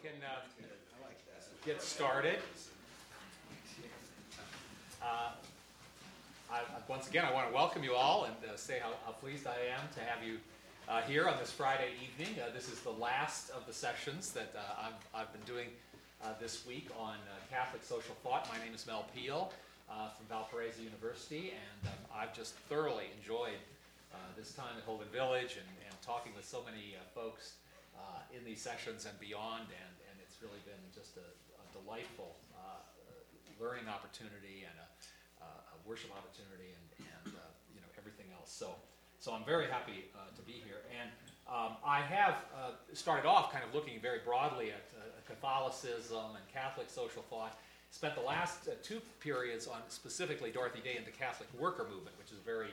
can get started. Once again, I want to welcome you all and say how pleased I am to have you here on this Friday evening. This is the last of the sessions that I've been doing this week on Catholic social thought. My name is Mel Peel from Valparaiso University, and I've just thoroughly enjoyed this time at Holden Village and talking with so many folks in these sessions and beyond, and it's really been just a delightful learning opportunity and a worship opportunity and everything else. So I'm very happy to be here. And I have started off kind of looking very broadly at Catholicism and Catholic social thought. Spent the last two periods on specifically Dorothy Day and the Catholic worker movement, which is very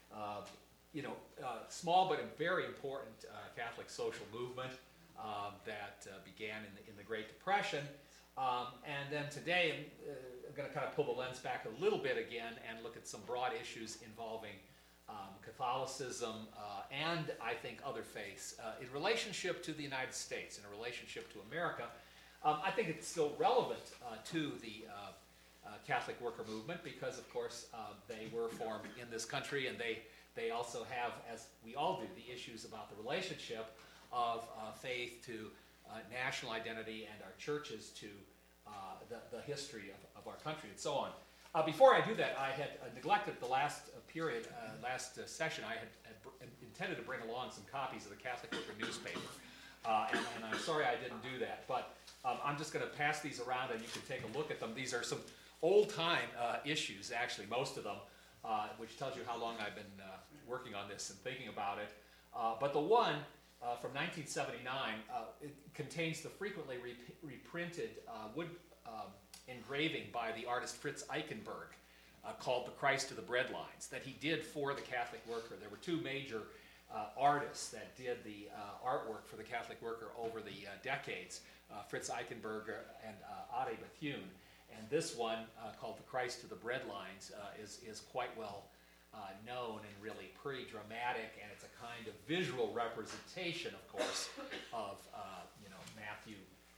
small but a very important Catholic social movement that began in the Great Depression. And then today I'm going to kind of pull the lens back a little bit again and look at some broad issues involving Catholicism and I think other faiths in relationship to the United States, in a relationship to America. I think it's still relevant to the Catholic worker movement because, of course, they were formed in this country, and they also have, as we all do, the issues about the relationship of faith to national identity and our churches to the history of our country and so on. Before I do that, I had neglected the last period, last session. I had intended to bring along some copies of the Catholic Worker newspaper, and I'm sorry I didn't do that, but I'm just going to pass these around and you can take a look at them. These are some old-time issues, actually, most of them, which tells you how long I've been working on this and thinking about it. But the one from 1979, it contains the frequently reprinted wood engraving by the artist Fritz Eichenberg called The Christ to the Breadlines that he did for the Catholic worker. There were two major artists that did the artwork for the Catholic worker over the decades, Fritz Eichenberg and Ade Bethune. And this one, called The Christ to the Breadlines, is quite well known and really pretty dramatic, and it's a kind of visual representation, of course, of Matthew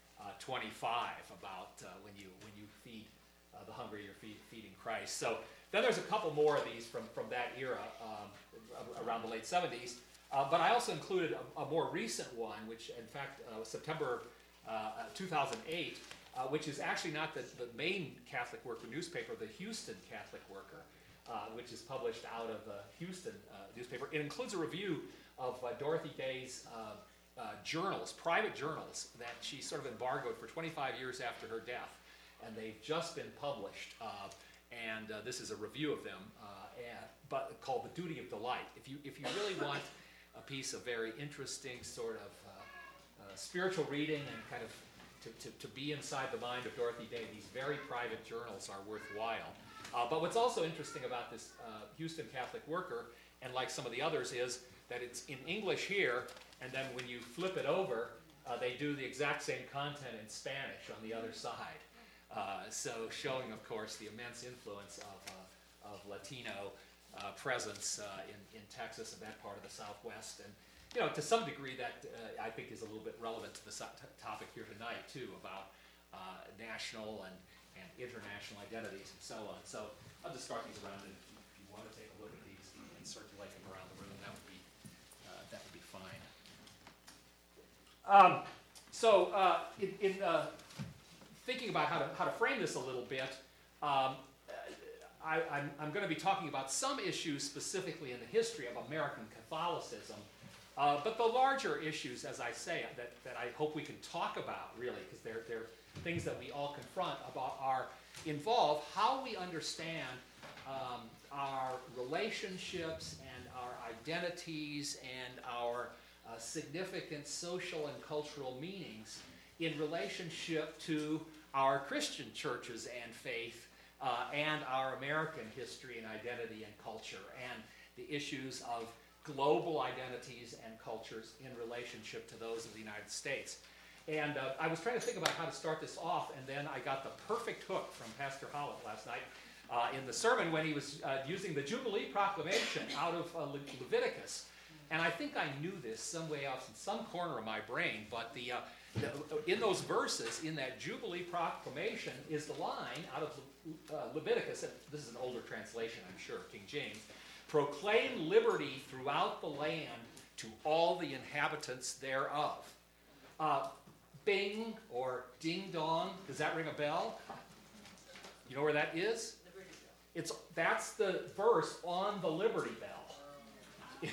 25 about when you feed the hungry, you're feeding Christ. So then there's a couple more of these from that era, around the late 70s. But I also included a more recent one, which in fact was September 2008, which is actually not the main Catholic worker newspaper, the Houston Catholic Worker, which is published out of the Houston newspaper. It includes a review of Dorothy Day's journals, private journals, that she sort of embargoed for 25 years after her death. And they've just been published, and this is a review of them, but called The Duty of Delight. If you really want a piece of very interesting sort of spiritual reading and kind of to be inside the mind of Dorothy Day, these very private journals are worthwhile. But what's also interesting about this Houston Catholic Worker, and like some of the others, is that it's in English here, and then when you flip it over, they do the exact same content in Spanish on the other side. So showing, of course, the immense influence of Latino presence in Texas and that part of the Southwest. And, to some degree that I think is a little bit relevant to the topic here tonight, too, about national and international identities and so on. So I'll just start these around, and if you want to take a look at these and circulate them around the room, that would be fine. In thinking about how to frame this a little bit, I'm going to be talking about some issues specifically in the history of American Catholicism, but the larger issues, as I say, that I hope we can talk about, really, because they're things that we all confront involve how we understand our relationships and our identities and our significant social and cultural meanings in relationship to our Christian churches and faith and our American history and identity and culture, and the issues of global identities and cultures in relationship to those of the United States. And I was trying to think about how to start this off, and then I got the perfect hook from Pastor Hollett last night in the sermon when he was using the Jubilee Proclamation out of Leviticus. And I think I knew this some way off in some corner of my brain, but the in those verses, in that Jubilee proclamation, is the line out of Leviticus, and this is an older translation, I'm sure, King James, proclaim liberty throughout the land to all the inhabitants thereof. Bing or ding dong, does that ring a bell? You know where that is? That's the verse on the Liberty Bell.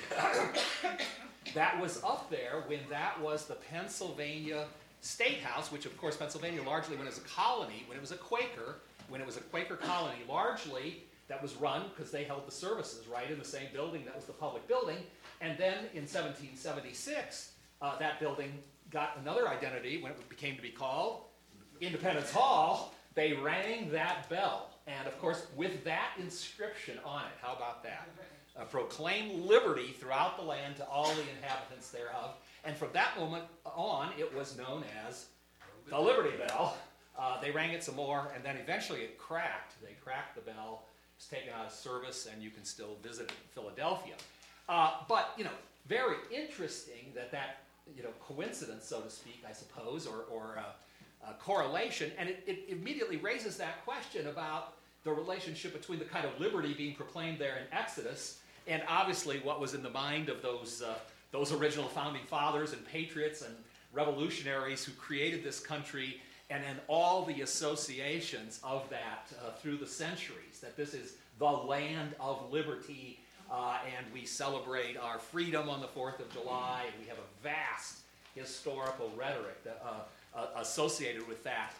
That was up there when that was the Pennsylvania State House, which of course Pennsylvania largely when it was a colony, when it was a Quaker colony, largely that was run because they held the services right in the same building that was the public building. And then in 1776, that building got another identity when it became to be called Independence Hall. They rang that bell. And of course, with that inscription on it, how about that? Proclaim liberty throughout the land to all the inhabitants thereof. And from that moment on, it was known as the Liberty Bell. They rang it some more, and then eventually it cracked. They cracked the bell. It's taken out of service, and you can still visit it in Philadelphia. But, very interesting that coincidence, so to speak, I suppose, or correlation, and it immediately raises that question about the relationship between the kind of liberty being proclaimed there in Exodus and obviously what was in the mind of those original founding fathers and patriots and revolutionaries who created this country, and then all the associations of that through the centuries, that this is the land of liberty, and we celebrate our freedom on the 4th of July, and we have a vast historical rhetoric that, associated with that.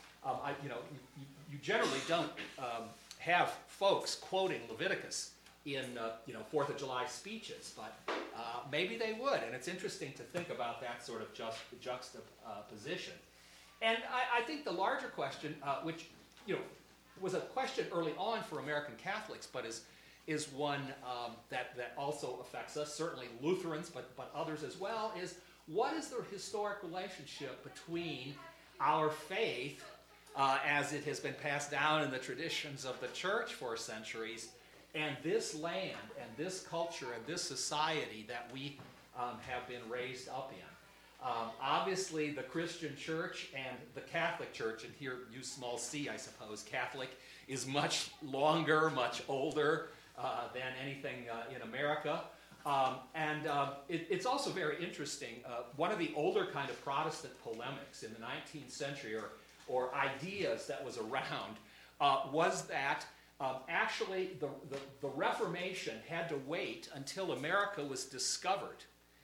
You generally don't have folks quoting Leviticus in 4th of July speeches, but maybe they would, and it's interesting to think about that sort of juxtaposition. And I think the larger question, which was a question early on for American Catholics, but is one that also affects us, certainly Lutherans, but others as well, is what is the historic relationship between our faith as it has been passed down in the traditions of the church for centuries, and this land and this culture and this society that we have been raised up in. Obviously, the Christian church and the Catholic church, and here use small c, I suppose, Catholic, is much longer, much older than anything in America. It's also very interesting. One of the older kind of Protestant polemics in the 19th century, or ideas that was around, was that actually the Reformation had to wait until America was discovered,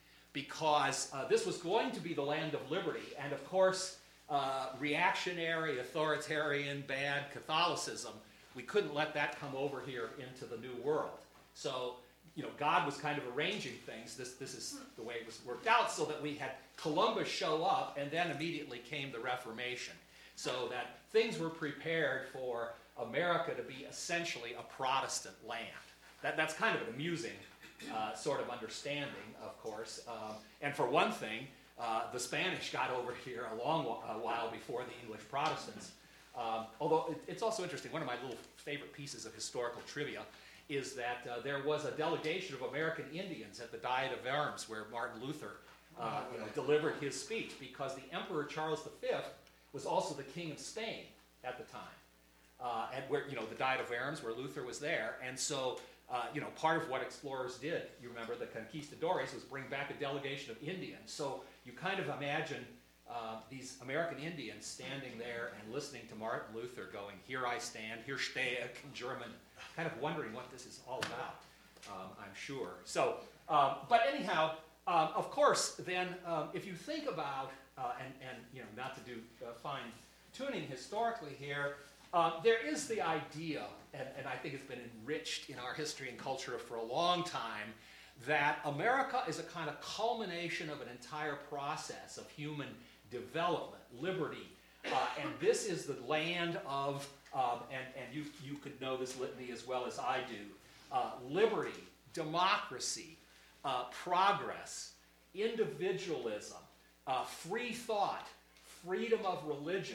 because this was going to be the land of liberty, and of course reactionary, authoritarian, bad Catholicism, we couldn't let that come over here into the New World. So God was kind of arranging things. This is the way it was worked out, so that we had Columbus show up, and then immediately came the Reformation, so that things were prepared for America to be essentially a Protestant land. That's kind of an amusing sort of understanding, of course. And for one thing, the Spanish got over here a long while before the English Protestants. Although it's also interesting, one of my little favorite pieces of historical trivia is that there was a delegation of American Indians at the Diet of Worms where Martin Luther delivered his speech, because the Emperor Charles V was also the King of Spain at the time. And where, the Diet of Worms, where Luther was there. And so, part of what explorers did, you remember, the conquistadores, was bring back a delegation of Indians. So you kind of imagine these American Indians standing there and listening to Martin Luther going, "Here I stand, hier stehe ich," in German, kind of wondering what this is all about, I'm sure. So, but anyhow, of course, then, if you think about, and not to do fine tuning historically here, there is the idea, and I think it's been enriched in our history and culture for a long time, that America is a kind of culmination of an entire process of human development, liberty, and this is the land of, and you could know this litany as well as I do, liberty, democracy, progress, individualism, free thought, freedom of religion,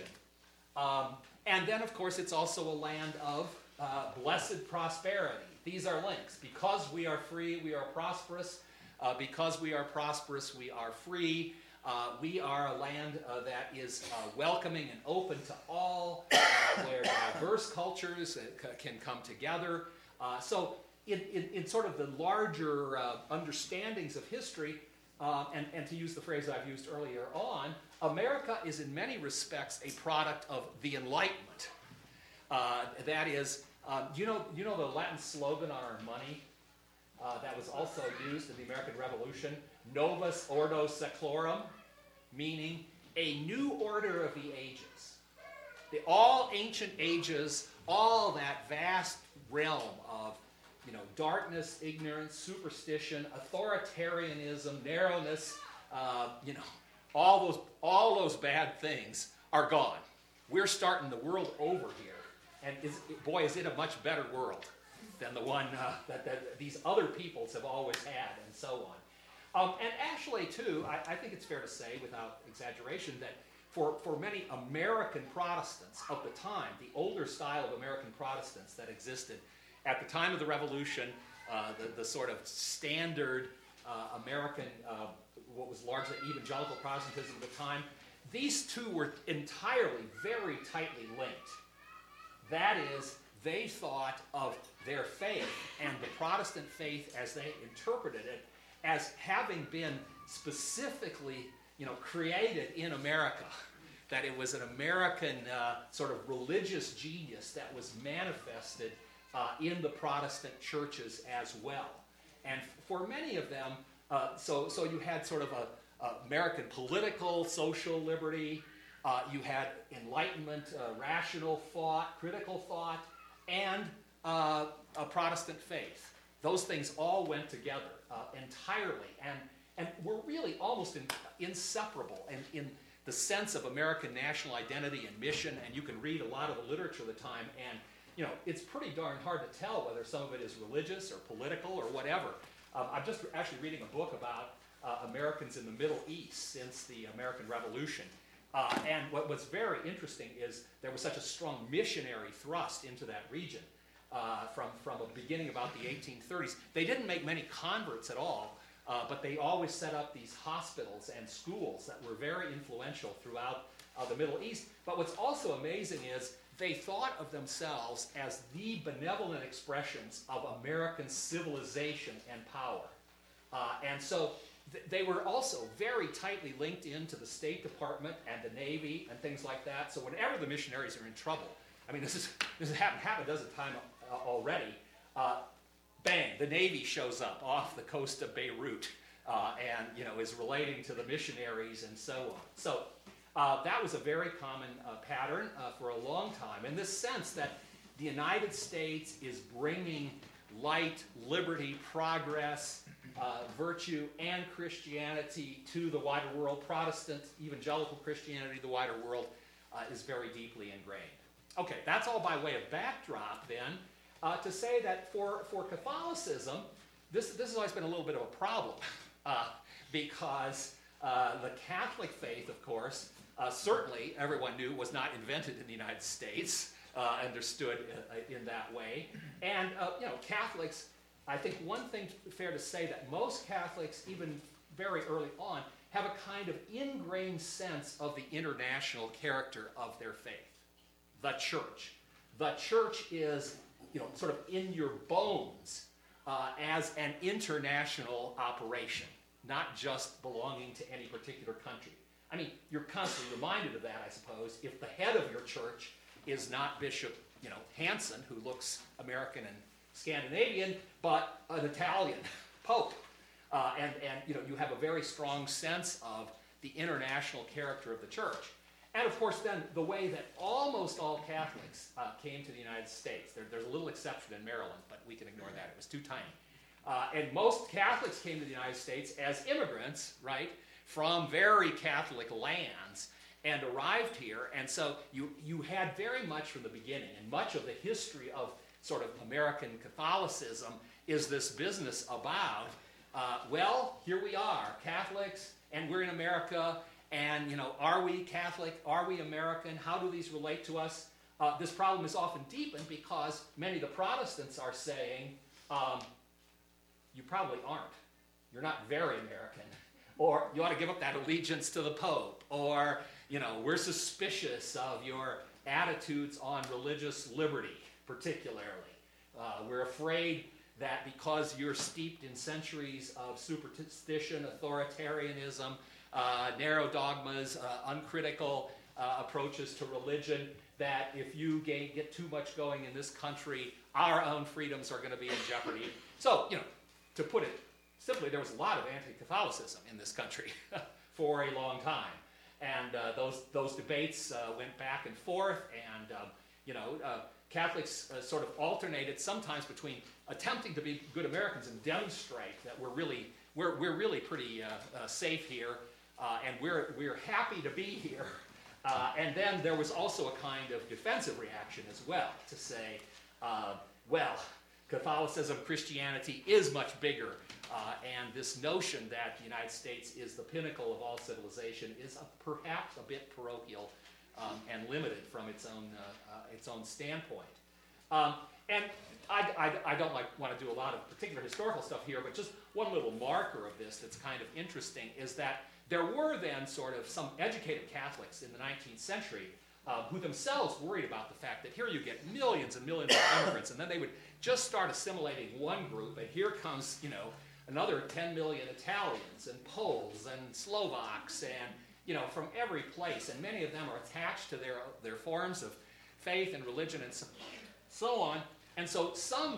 and then, of course, it's also a land of blessed prosperity. These are links. Because we are free, we are prosperous. Because we are prosperous, we are free. We are a land that is welcoming and open to all, where diverse cultures can come together. So in sort of the larger understandings of history, and to use the phrase I've used earlier on, America is in many respects a product of the Enlightenment. That is, you know the Latin slogan on our money that was also used in the American Revolution, Novus Ordo Seclorum, meaning a new order of the ages. All ancient ages, all that vast realm of darkness, ignorance, superstition, authoritarianism, narrowness, all those bad things are gone. We're starting the world over here, and is it a much better world than the one that these other peoples have always had, and so on. And actually, too, I think it's fair to say, without exaggeration, that for many American Protestants of the time, the older style of American Protestants that existed at the time of the Revolution, the sort of standard American, what was largely evangelical Protestantism at the time, these two were entirely very tightly linked. That is, they thought of their faith and the Protestant faith as they interpreted it as having been specifically, created in America. That it was an American sort of religious genius that was manifested in the Protestant churches as well. And for many of them, so you had sort of a American political, social liberty, you had Enlightenment, rational thought, critical thought, and a Protestant faith. Those things all went together entirely, and were really almost inseparable in the sense of American national identity and mission. And you can read a lot of the literature of the time, and it's pretty darn hard to tell whether some of it is religious or political or whatever. I'm just actually reading a book about Americans in the Middle East since the American Revolution. And what was very interesting is there was such a strong missionary thrust into that region from a beginning about the 1830s. They didn't make many converts at all, but they always set up these hospitals and schools that were very influential throughout the Middle East. But what's also amazing is they thought of themselves as the benevolent expressions of American civilization and power. And so they were also very tightly linked into the State Department and the Navy and things like that. So whenever the missionaries are in trouble, I mean, this has happened a dozen times already, bang, the Navy shows up off the coast of Beirut and is relating to the missionaries and so on. So that was a very common pattern for a long time, in this sense that the United States is bringing light, liberty, progress, virtue, and Christianity to the wider world. Protestant, evangelical Christianity, the wider world, is very deeply ingrained. Okay, that's all by way of backdrop then, to say that for Catholicism, this has always been a little bit of a problem, because the Catholic faith, of course, certainly everyone knew was not invented in the United States, understood in that way. And, Catholics, I think one thing fair to say that most Catholics, even very early on, have a kind of ingrained sense of the international character of their faith. The church. The church is, sort of in your bones as an international operation, not just belonging to any particular country. I mean, you're constantly reminded of that, I suppose, if the head of your church is not Bishop, Hansen, who looks American and Scandinavian, but an Italian pope. And you have a very strong sense of the international character of the church. And of course, then, the way that almost all Catholics came to the United States. There's a little exception in Maryland, but we can ignore that. It was too tiny. And most Catholics came to the United States as immigrants, right, from very Catholic lands, and arrived here. And so you had very much from the beginning, and much of the history of sort of American Catholicism is this business about, here we are, Catholics, and we're in America, and, are we Catholic? Are we American? How do these relate to us? This problem is often deepened because many of the Protestants are saying, you probably aren't. You're not very American. Or you ought to give up that allegiance to the Pope. Or, we're suspicious of your attitudes on religious liberty, particularly. We're afraid that because you're steeped in centuries of superstition, authoritarianism, narrow dogmas, uncritical approaches to religion, that if you get too much going in this country, our own freedoms are going to be in jeopardy. So, to put it simply, there was a lot of anti-Catholicism in this country for a long time. And those debates went back and forth, and Catholics sort of alternated sometimes between attempting to be good Americans and demonstrate that we're really pretty safe here, and we're happy to be here. And then there was also a kind of defensive reaction as well, to say, Catholicism, Christianity is much bigger, and this notion that the United States is the pinnacle of all civilization is perhaps a bit parochial and limited from its own standpoint. And I don't want to do a lot of particular historical stuff here, but just one little marker of this that's kind of interesting is that there were then sort of some educated Catholics in the 19th century who themselves worried about the fact that here you get millions and millions of immigrants, and then they would just start assimilating one group, and here comes, another 10 million Italians and Poles and Slovaks and, from every place, and many of them are attached to their forms of faith and religion and so on. And so some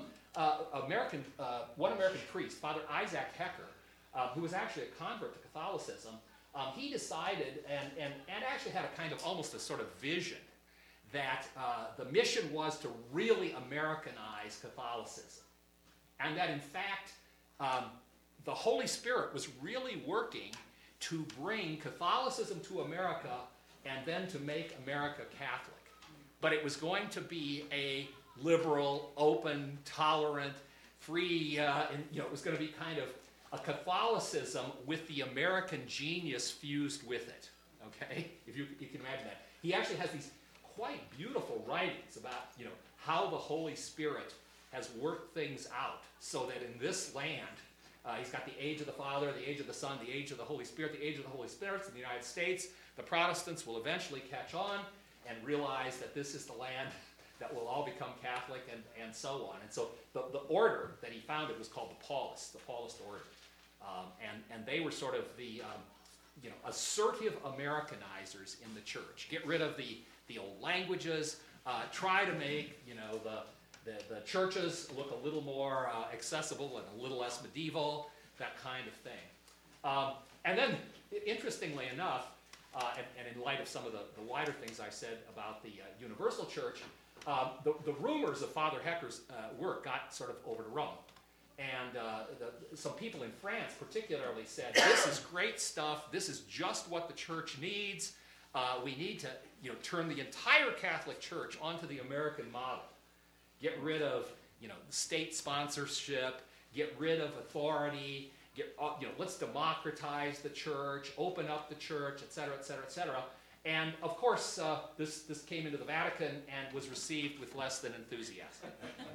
one American priest, Father Isaac Hecker, who was actually a convert to Catholicism, he decided and actually had a kind of almost a sort of vision that the mission was to really Americanize Catholicism. And that in fact, the Holy Spirit was really working to bring Catholicism to America and then to make America Catholic. But it was going to be a liberal, open, tolerant, free, it was going to be kind of a Catholicism with the American genius fused with it, okay? If you can imagine that. He actually has these quite beautiful writings about, how the Holy Spirit has worked things out so that in this land, he's got the age of the Father, the age of the Son, the age of the Holy Spirit, the age of the Holy Spirit in the United States. The Protestants will eventually catch on and realize that this is the land that will all become Catholic and so on. And so the order that he founded was called the Paulist order. And they were sort of the assertive Americanizers in the church. Get rid of the old languages, try to make the churches look a little more accessible and a little less medieval, that kind of thing. And then, interestingly enough, and in light of some of the wider things I said about the Universal Church, the rumors of Father Hecker's work got sort of over to Rome. And some people in France particularly said, this is great stuff, this is just what the church needs, we need to turn the entire Catholic Church onto the American model. Get rid of state sponsorship, get rid of authority, let's democratize the church, open up the church, et cetera, et cetera, et cetera. And of course, this came into the Vatican and was received with less than enthusiasm.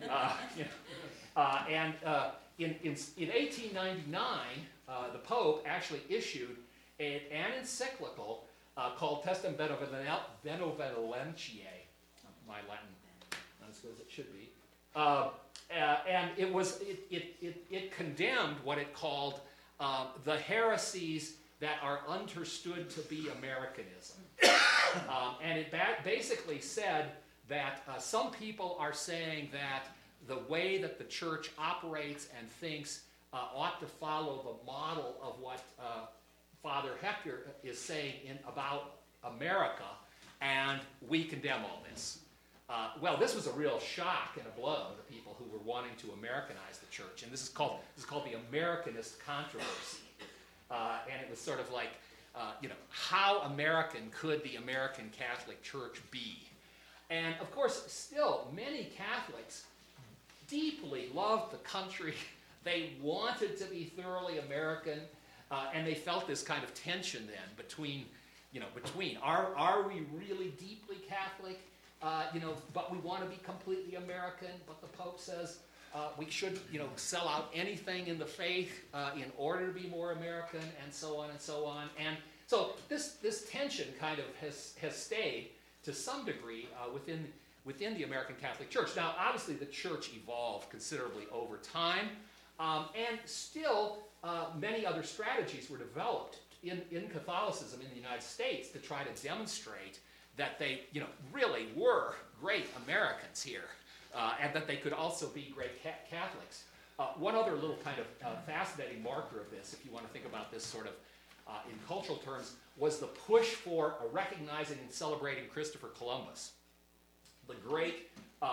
In 1899, the Pope actually issued an encyclical called Testem Benevolentiae. My Latin, not as good as it should be. And it condemned what it called the heresies that are understood to be Americanism. And it basically said that some people are saying that the way that the church operates and thinks ought to follow the model of what Father Hecker is saying about America, and we condemn all this. Well, this was a real shock and a blow to people who were wanting to Americanize the church, and this is called the Americanist controversy. And it was sort of like, how American could the American Catholic Church be? And of course, still, many Catholics deeply loved the country. They wanted to be thoroughly American, and they felt this kind of tension then between are we really deeply Catholic, but we want to be completely American, but the Pope says, we should, sell out anything in the faith in order to be more American, and so on and so on. And so this tension kind of has stayed to some degree within the American Catholic Church. Now, obviously, the church evolved considerably over time, and still many other strategies were developed in Catholicism in the United States to try to demonstrate that they, really were great Americans here, and that they could also be great Catholics. One other little kind of fascinating marker of this, if you want to think about this sort of in cultural terms, was the push for recognizing and celebrating Christopher Columbus. The great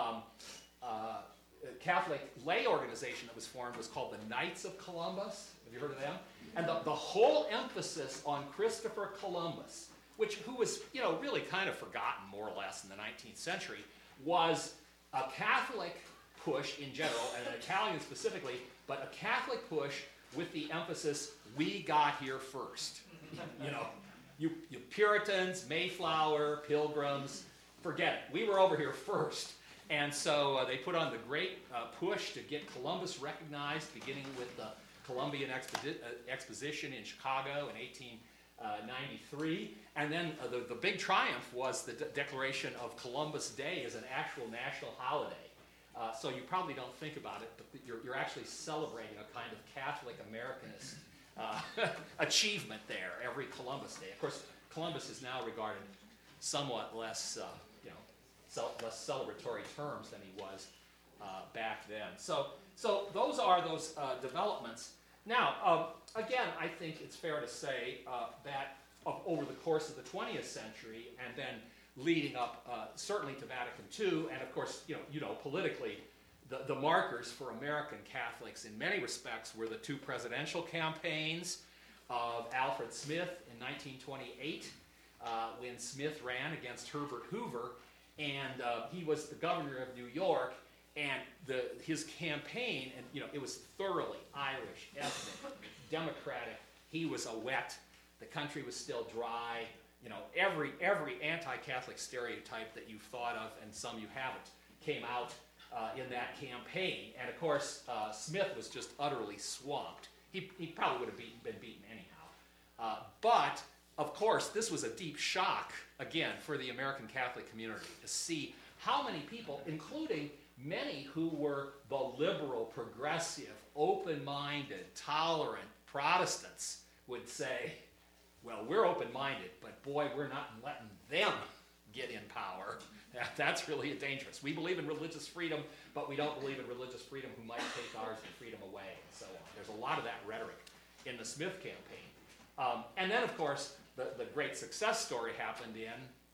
Catholic lay organization that was formed was called the Knights of Columbus. Have you heard of them? And the whole emphasis on Christopher Columbus, who was, really kind of forgotten more or less in the 19th century, was a Catholic push in general, and an Italian specifically, but a Catholic push with the emphasis, we got here first. You Puritans, Mayflower, Pilgrims, forget it. We were over here first. And so they put on the great push to get Columbus recognized, beginning with the Columbian Exposition in Chicago in 1893. And then the big triumph was the declaration of Columbus Day as an actual national holiday. So you probably don't think about it, but you're actually celebrating a kind of Catholic Americanist achievement there every Columbus Day. Of course, Columbus is now regarded somewhat less, less celebratory terms than he was back then. So those are those developments. Now, again, I think it's fair to say that over the course of the 20th century, and then leading up certainly to Vatican II, and of course, politically, the markers for American Catholics in many respects were the two presidential campaigns of Alfred Smith in 1928, when Smith ran against Herbert Hoover, and he was the governor of New York, and his campaign, and it was thoroughly Irish, ethnic, democratic. He was a wet. The country was still dry. Every anti-Catholic stereotype that you've thought of, and some you haven't, came out in that campaign. And of course, Smith was just utterly swamped. He probably would have been beaten anyhow. But of course, this was a deep shock, again, for the American Catholic community to see how many people, including many who were the liberal, progressive, open-minded, tolerant Protestants, would say, well, we're open-minded, but boy, we're not letting them get in power. That's really dangerous. We believe in religious freedom, but we don't believe in religious freedom who might take ours and freedom away, and so on. There's a lot of that rhetoric in the Smith campaign. And then, of course, the great success story happened in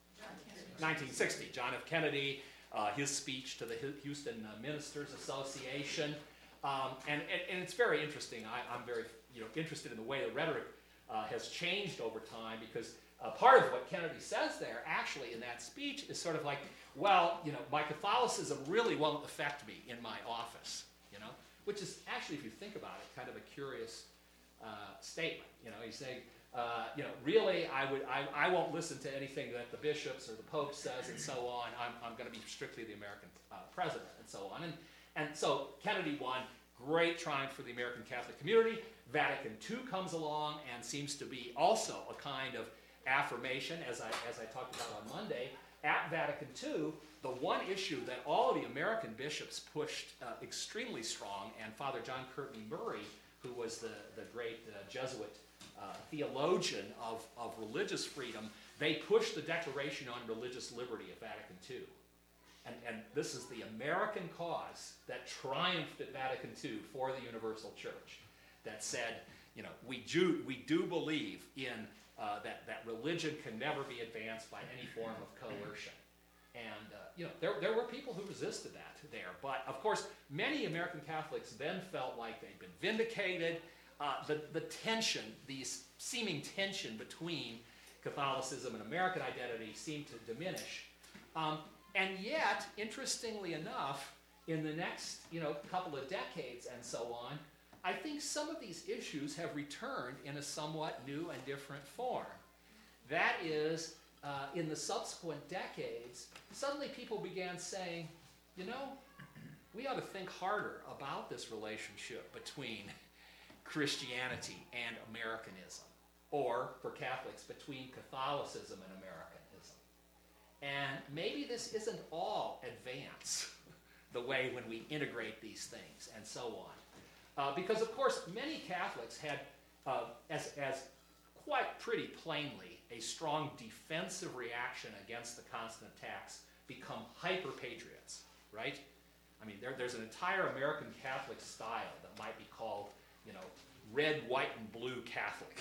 1960. John F. Kennedy, his speech to the Houston Ministers Association. And it's very interesting. I'm very interested in the way the rhetoric has changed over time, because part of what Kennedy says there, actually, in that speech, is sort of like, well, my Catholicism really won't affect me in my office, which is actually, if you think about it, kind of a curious statement. He's saying, really, I won't listen to anything that the bishops or the Pope says, and so on. I'm going to be strictly the American president, and so on. And so Kennedy won. Great triumph for the American Catholic community. Vatican II comes along and seems to be also a kind of affirmation, as I talked about on Monday. At Vatican II, the one issue that all of the American bishops pushed extremely strong, and Father John Courtney Murray, who was the great Jesuit theologian of religious freedom, they pushed the Declaration on Religious Liberty at Vatican II. And this is the American cause that triumphed at Vatican II for the Universal Church, that said, we do believe in that religion can never be advanced by any form of coercion. And there were people who resisted that there. But of course, many American Catholics then felt like they'd been vindicated. The tension, the seeming tension between Catholicism and American identity seemed to diminish. And yet, interestingly enough, in the next couple of decades and so on, I think some of these issues have returned in a somewhat new and different form. That is, in the subsequent decades, suddenly people began saying, we ought to think harder about this relationship between Christianity and Americanism, or for Catholics, between Catholicism and Americanism. And maybe this isn't all advance, the way when we integrate these things and so on. Because, of course, many Catholics had, as quite pretty plainly, a strong defensive reaction against the constant attacks, become hyper-patriots, right? I mean, there's an entire American Catholic style that might be called, red, white, and blue Catholic.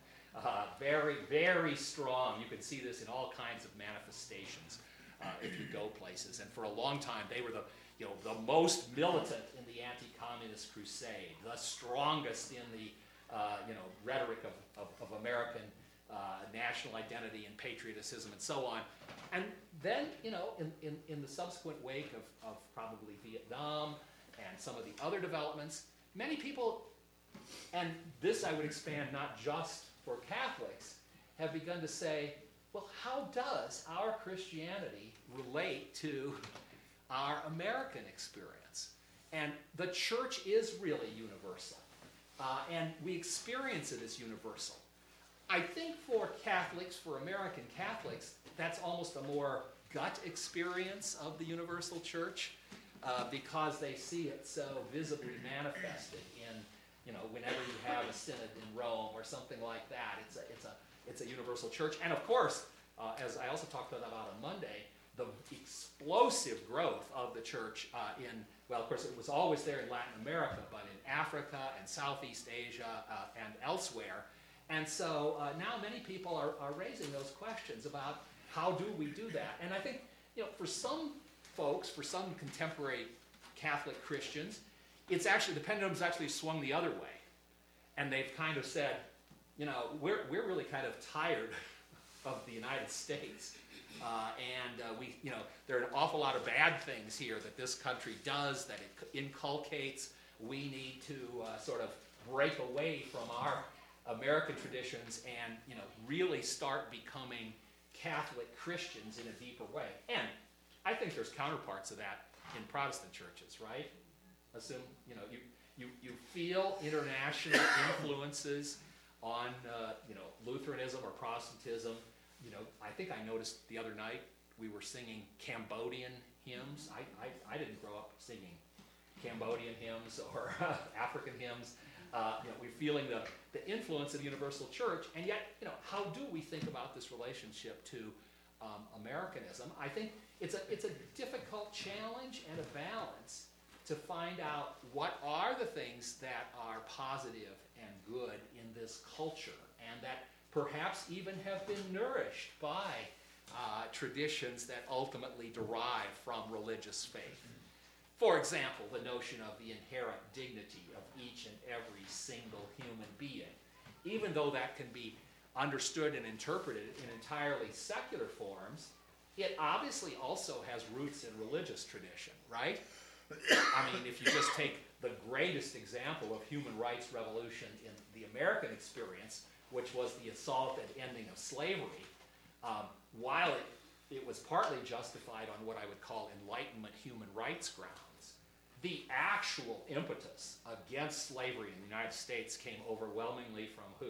Very, very strong. You can see this in all kinds of manifestations if you go places. And for a long time, they were the most militant in the anti-communist crusade, the strongest in the rhetoric of American national identity and patriotism and so on. And then, in the subsequent wake of probably Vietnam and some of the other developments, many people, and this I would expand not just for Catholics, have begun to say, well, how does our Christianity relate to our American experience? And the church is really universal, and we experience it as universal. I think for Catholics, for American Catholics, that's almost a more gut experience of the universal church, because they see it so visibly manifested in, whenever you have a synod in Rome or something like that. It's a universal church. And of course, as I also talked about on Monday, the explosive growth of the church of course, it was always there in Latin America, but in Africa and Southeast Asia and elsewhere. And so now many people are raising those questions about how do we do that. And I think, for some folks, for some contemporary Catholic Christians, the pendulum's actually swung the other way. And they've kind of said, we're really kind of tired of the United States. There are an awful lot of bad things here that this country does, that it inculcates. We need to sort of break away from our American traditions and, really start becoming Catholic Christians in a deeper way. And I think there's counterparts of that in Protestant churches, right? Assume, you feel international influences on, Lutheranism or Protestantism. I think I noticed the other night we were singing Cambodian hymns. I didn't grow up singing Cambodian hymns or African hymns. We're feeling the influence of the universal church, and yet, how do we think about this relationship to Americanism? I think it's a difficult challenge and a balance to find out what are the things that are positive and good in this culture, and that perhaps even have been nourished by traditions that ultimately derive from religious faith. For example, the notion of the inherent dignity of each and every single human being. Even though that can be understood and interpreted in entirely secular forms, it obviously also has roots in religious tradition, right? I mean, if you just take the greatest example of human rights revolution in the American experience, which was the assault and ending of slavery, while it was partly justified on what I would call Enlightenment human rights grounds, the actual impetus against slavery in the United States came overwhelmingly from who?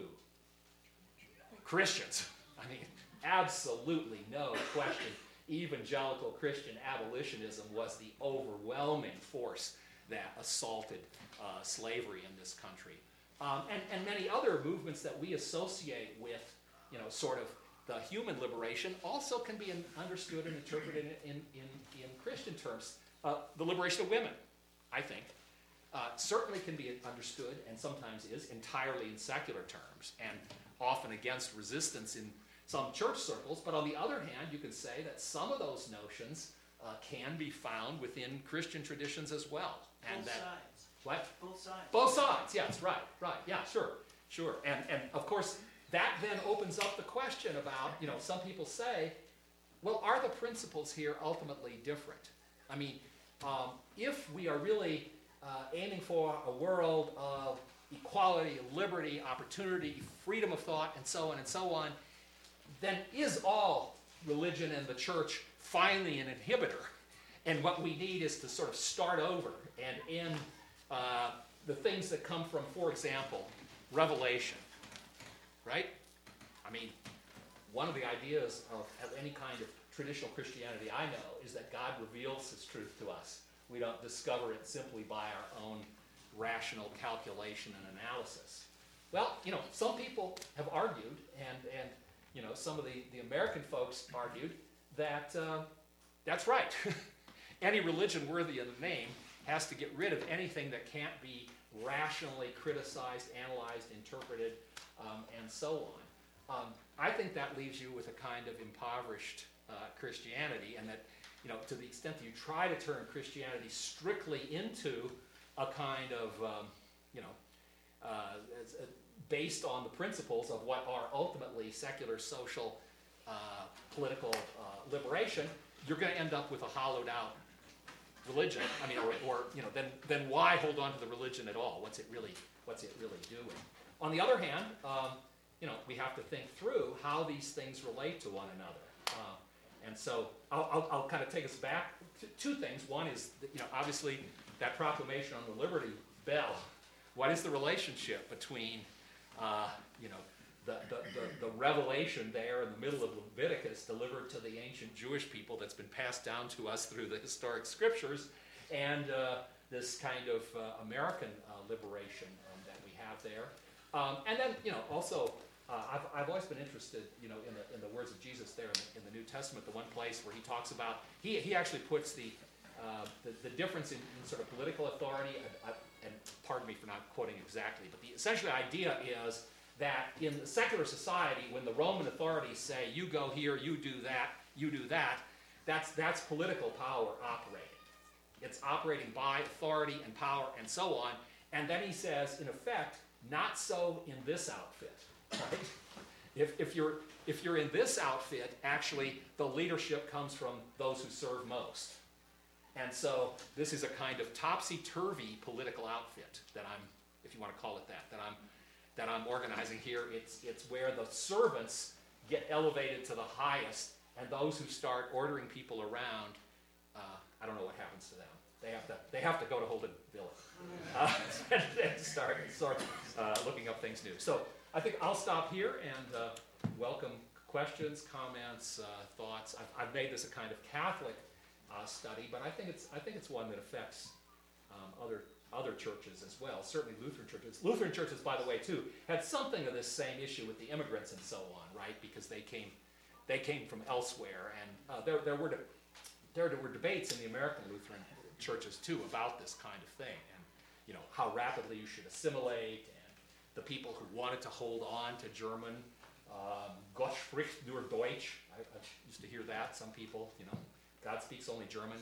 Christians. I mean, absolutely no question. Evangelical Christian abolitionism was the overwhelming force that assaulted slavery in this country. And many other movements that we associate with, sort of the human liberation also can be understood and interpreted in Christian terms. The liberation of women, I think, certainly can be understood, and sometimes is, entirely in secular terms, and often against resistance in some church circles. But on the other hand, you could say that some of those notions can be found within Christian traditions as well. And Both that, sides. What? Both sides. Both sides, yes, right, yeah, sure. And of course, that then opens up the question about, some people say, well, are the principles here ultimately different? I mean, if we are really aiming for a world of equality, liberty, opportunity, freedom of thought, and so on, then is all religion and the church finally an inhibitor? And what we need is to sort of start over and end the things that come from, for example, Revelation, right? I mean, one of the ideas of any kind of traditional Christianity I know is that God reveals his truth to us. We don't discover it simply by our own rational calculation and analysis. Well, some people have argued, and some of the American folks argued that that's right. Any religion worthy of the name has to get rid of anything that can't be rationally criticized, analyzed, interpreted, and so on. I think that leaves you with a kind of impoverished Christianity, and that, to the extent that you try to turn Christianity strictly into a kind of, based on the principles of what are ultimately secular, social, political liberation, you're going to end up with a hollowed out religion. I mean, then why hold on to the religion at all? What's it really doing? On the other hand, we have to think through how these things relate to one another. And so I'll kind of take us back to two things. One is, obviously that proclamation on the Liberty Bell. What is the relationship between, the revelation there in the middle of Leviticus delivered to the ancient Jewish people that's been passed down to us through the historic scriptures, and this kind of American liberation that we have there. And then, also, I've always been interested, in the words of Jesus there in the New Testament, the one place where he talks about, he actually puts the difference in sort of political authority, and pardon me for not quoting exactly, but the essential idea is that in the secular society, when the Roman authorities say, you go here, you do that, that's political power operating. It's operating by authority and power and so on. And then he says, in effect, not so in this outfit. Right? If you're in this outfit, actually the leadership comes from those who serve most. And so this is a kind of topsy-turvy political outfit that I'm, if you want to call it that I'm organizing here. It's where the servants get elevated to the highest, and those who start ordering people around, I don't know what happens to them. They have to go to Holden Village and start looking up things new. So I think I'll stop here and welcome questions, comments, thoughts. I've made this a kind of Catholic study, but I think it's one that affects other churches as well. Certainly Lutheran churches. Lutheran churches, by the way, too, had something of this same issue with the immigrants and so on, right? Because they came from elsewhere, and there were debates in the American Lutheran churches too about this kind of thing, and how rapidly you should assimilate, and the people who wanted to hold on to German, Gott spricht nur Deutsch. I used to hear that. Some people, God speaks only German.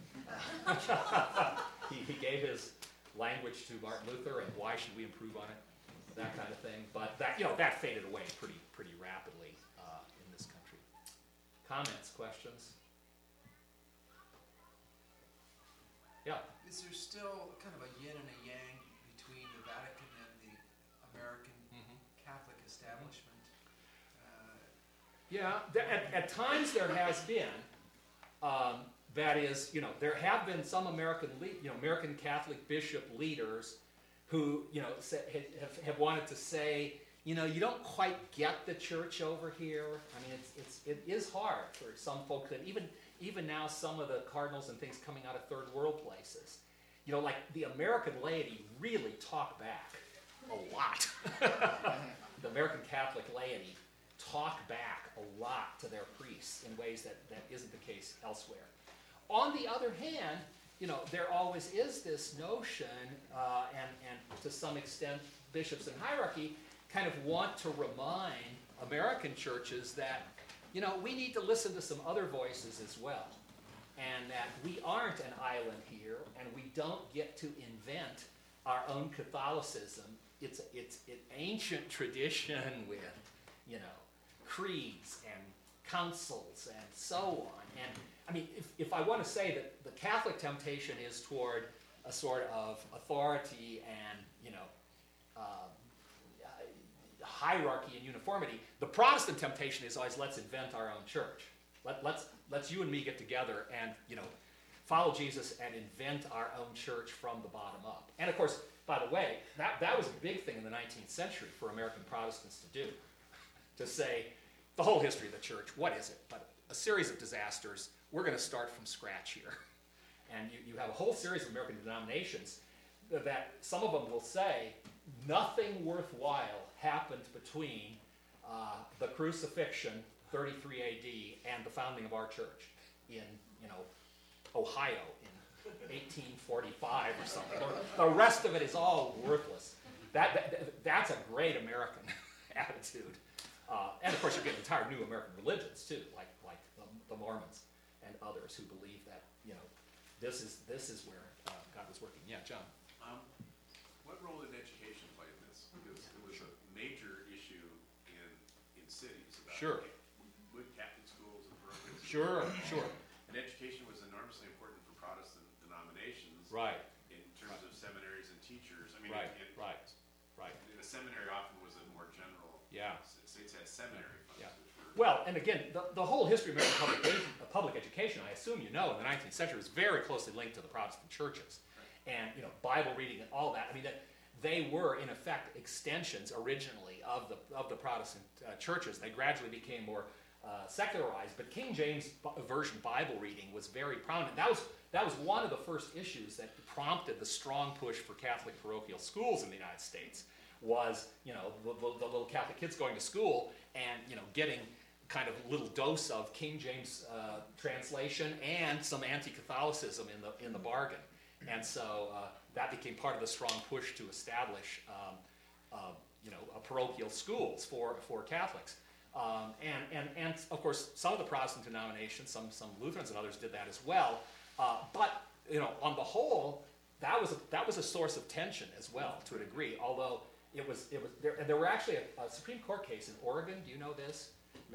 He gave his language to Martin Luther, and why should we improve on it? That kind of thing. But that faded away pretty rapidly in this country. Comments, questions? Yeah. Is there still kind of a yin and a yang between the Vatican and the American Catholic establishment? At times there has been. That is, there have been some American Catholic bishop leaders who, have wanted to say, you don't quite get the church over here. I mean, it is hard for some folks, that even now some of the cardinals and things coming out of third world places, like the American laity really talk back a lot. The American Catholic laity talk back a lot to their priests in ways that isn't the case elsewhere. On the other hand, there always is this notion, and to some extent bishops in hierarchy kind of want to remind American churches that, we need to listen to some other voices as well, and that we aren't an island here, and we don't get to invent our own Catholicism. It's an ancient tradition with, creeds and councils and so on. And I mean, if I want to say that the Catholic temptation is toward a sort of authority and, hierarchy and uniformity, the Protestant temptation is always, let's invent our own church. Let's you and me get together and, follow Jesus and invent our own church from the bottom up. And of course, by the way, that was a big thing in the 19th century for American Protestants to do. To say, the whole history of the church, what is it? But a series of disasters. We're going to start from scratch here. And you have a whole series of American denominations that some of them will say nothing worthwhile happened between the crucifixion, 33 AD, and the founding of our church in, Ohio in 1845 or something. The rest of it is all worthless. That's a great American attitude. And of course, you get entire new American religions too, like the Mormons and others who believe that this is where God was working. Yeah, John. What role did education play in this? Because it was a major issue in cities about Sure. Would Catholic schools and parochial Sure. And education was enormously important for Protestant denominations. Right. In terms of seminaries and teachers. I mean, Right. and Right. the seminary often was a more general. Yeah. States had seminary funds. Yeah. Which were, Well, and again, the whole history of American public education, I assume in the 19th century, was very closely linked to the Protestant churches. And, Bible reading and all that. I mean, they were, in effect, extensions originally of the Protestant churches. They gradually became more secularized. But King James Version Bible reading was very prominent. That was one of the first issues that prompted the strong push for Catholic parochial schools in the United States. Was the little Catholic kids going to school and getting kind of a little dose of King James translation and some anti-Catholicism in the bargain, and so that became part of the strong push to establish parochial schools for Catholics, and of course some of the Protestant denominations, some Lutherans and others did that as well, but on the whole that was a source of tension as well to a degree, although. There were actually a Supreme Court case in Oregon. Do you know this?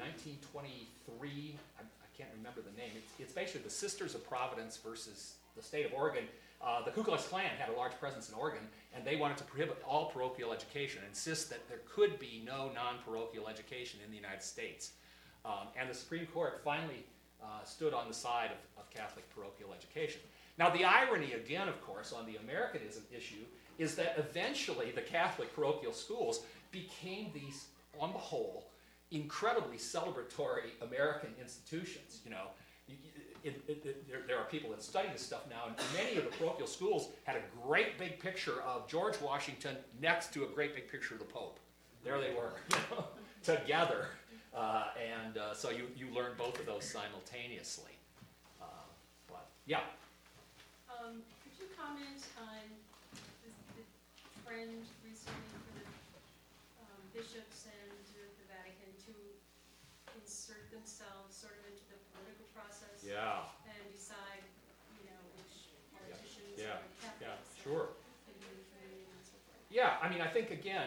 1923. I can't remember the name. It's basically the Sisters of Providence versus the state of Oregon. The Ku Klux Klan had a large presence in Oregon, and they wanted to prohibit all parochial education and insist that there could be no non-parochial education in the United States. And the Supreme Court finally stood on the side of Catholic parochial education. Now, the irony, again, of course, on the Americanism issue is that eventually the Catholic parochial schools became these, on the whole, incredibly celebratory American institutions. There are people that study this stuff now, and many of the parochial schools had a great big picture of George Washington next to a great big picture of the Pope. There they were, together. So you learn both of those simultaneously. But yeah. Could you comment on the trend recently for the bishops and the Vatican to insert themselves sort of into the political process? Yeah. And decide, which politicians Yeah. are Catholics. Yeah. Sure. And so forth. Yeah, I mean, I think, again,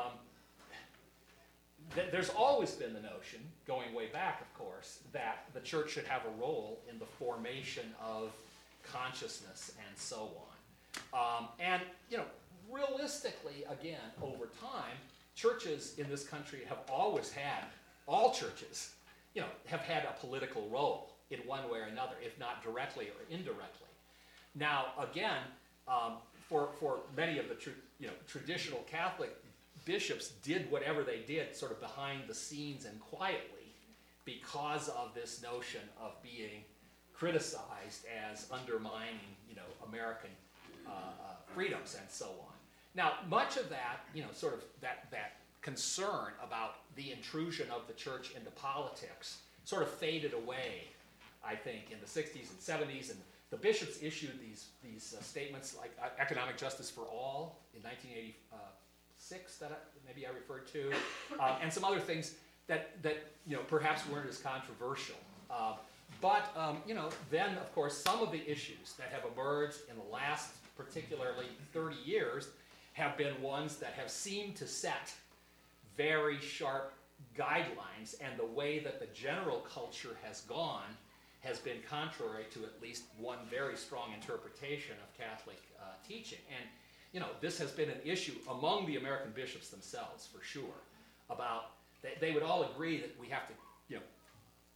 there's always been the notion, going way back, of course, that the church should have a role in the formation of consciousness and so on. And, realistically, again, over time, churches in this country have always had, all churches, have had a political role in one way or another, if not directly or indirectly. Now, again, for many of the traditional Catholic bishops did whatever they did sort of behind the scenes and quietly because of this notion of being criticized as undermining, American freedoms and so on. Now, much of that, sort of that concern about the intrusion of the church into politics sort of faded away, I think, in the 60s and 70s, and the bishops issued these statements like Economic Justice for All in 1986 that maybe I referred to, and some other things that perhaps weren't as controversial. But then, of course, some of the issues that have emerged in the last, particularly 30 years, have been ones that have seemed to set very sharp guidelines, and the way that the general culture has gone has been contrary to at least one very strong interpretation of Catholic teaching. And, this has been an issue among the American bishops themselves, for sure, about, they would all agree that we have to,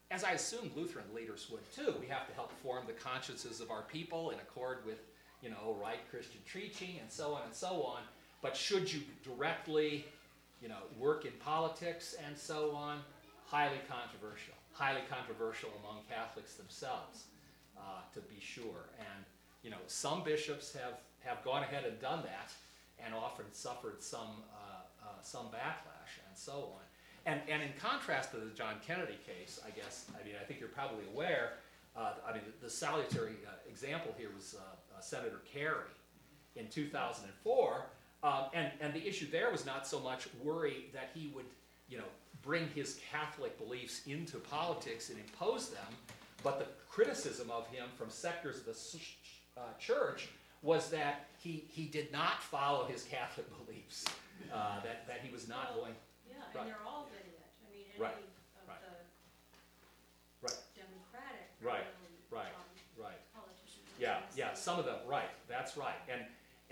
as I assume Lutheran leaders would too, we have to help form the consciences of our people in accord with, right Christian teaching and so on and so on. But should you directly, work in politics and so on? Highly controversial among Catholics themselves, to be sure. And, some bishops have gone ahead and done that and often suffered some backlash and so on. And in contrast to the John Kennedy case, I think you're probably aware, the salutary example here was Senator Kerry in 2004. And the issue there was not so much worry that he would, bring his Catholic beliefs into politics and impose them, but the criticism of him from sectors of the church was that he did not follow his Catholic beliefs, that he was not going. Yeah, Right. and they're all getting it. I mean, any Right. of Right. the Right. Democratic Right. Right. Right. politicians. Yeah, some of them, right, that's right. And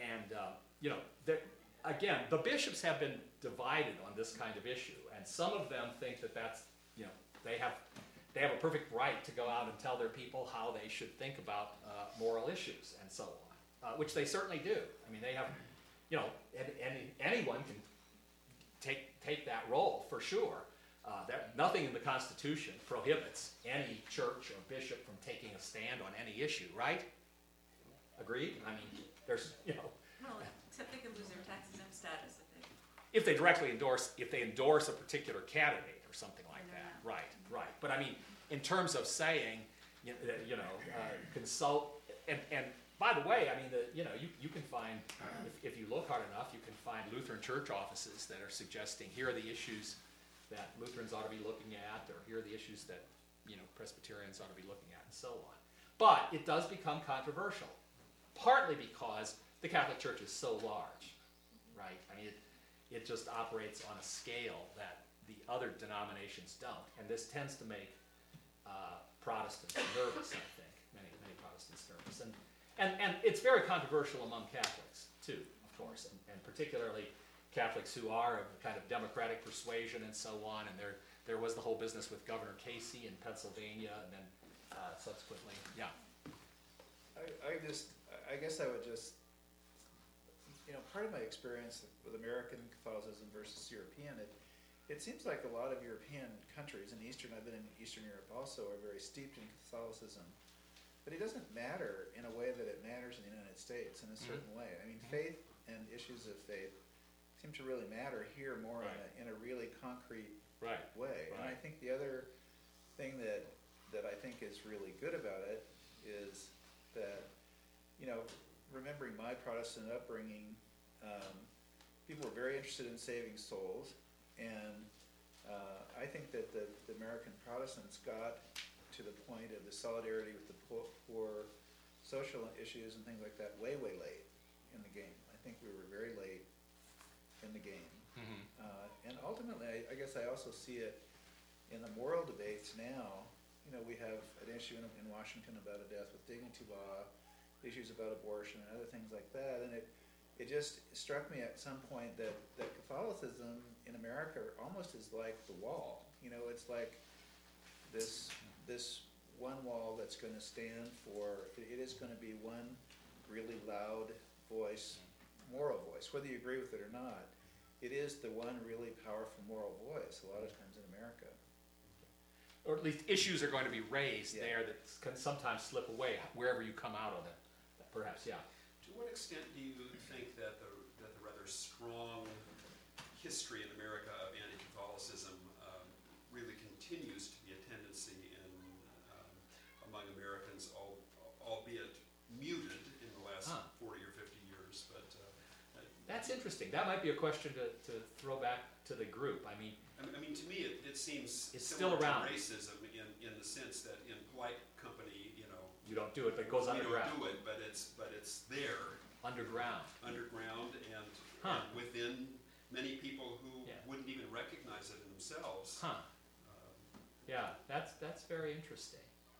again, the bishops have been divided on this kind of issue, and some of them think that that's, they have a perfect right to go out and tell their people how they should think about moral issues and so on, which they certainly do. I mean, they have, anyone can take that role for sure. Nothing in the Constitution prohibits any church or bishop from taking a stand on any issue, right? Agreed? I mean, there's, Well, except they could lose their tax exempt status if they directly endorse a particular candidate or something like I know that. Right. But I mean, in terms of saying, consult, and by the way, I mean, you can find, if you look hard enough, you can find Lutheran church offices that are suggesting here are the issues that Lutherans ought to be looking at, or here are the issues that, Presbyterians ought to be looking at, and so on. But it does become controversial, partly because the Catholic Church is so large, right? I mean, it just operates on a scale that the other denominations don't, and this tends to make Protestants nervous, I think, many Protestants nervous. And it's very controversial among Catholics, too, of course, and particularly Catholics who are of kind of democratic persuasion and so on, and there was the whole business with Governor Casey in Pennsylvania, and then subsequently, yeah. I guess I would just, part of my experience with American Catholicism versus European, it seems like a lot of European countries, and I've been in Eastern Europe also, are very steeped in Catholicism. But it doesn't matter in a way that it matters in the United States in a certain way. I mean, faith and issues of faith seem to really matter here more in a really concrete way. And I think the other thing that I think is really good about it is that, remembering my Protestant upbringing, people were very interested in saving souls, and I think that the American Protestants got to the point of the solidarity with the poor, social issues and things like that way late in the game. I think we were very late in the game. And ultimately, I guess I also see it in the moral debates now. We have an issue in Washington about a death with dignity law, issues about abortion and other things like that, and it just struck me at some point that Catholicism in America almost is like the wall. It's like this one wall that's going to stand for, it is going to be one really loud voice, moral voice, whether you agree with it or not. It is the one really powerful moral voice a lot of times in America. Or at least issues are going to be raised there that can sometimes slip away wherever you come out of it, perhaps, yeah. To what extent do you think that the rather strong history in America of anti-Catholicism really continues to be a tendency among Americans, albeit muted in the last 40 or 50 years? But that's interesting. That might be a question to throw back to the group. I mean, to me, it seems it's similar still around. to racism in the sense that in polite company, you don't do it, but it goes underground. We don't do it, but it's there. Underground, and within many people who wouldn't even recognize it in themselves. Yeah, that's very interesting.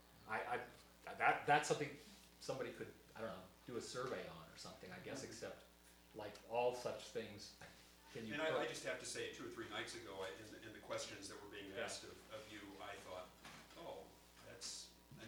That's something somebody could, I don't know, do a survey on or something, I guess, except like all such things. I just have to say, 2 or 3 nights ago, in the questions that were being asked of you, I thought, oh,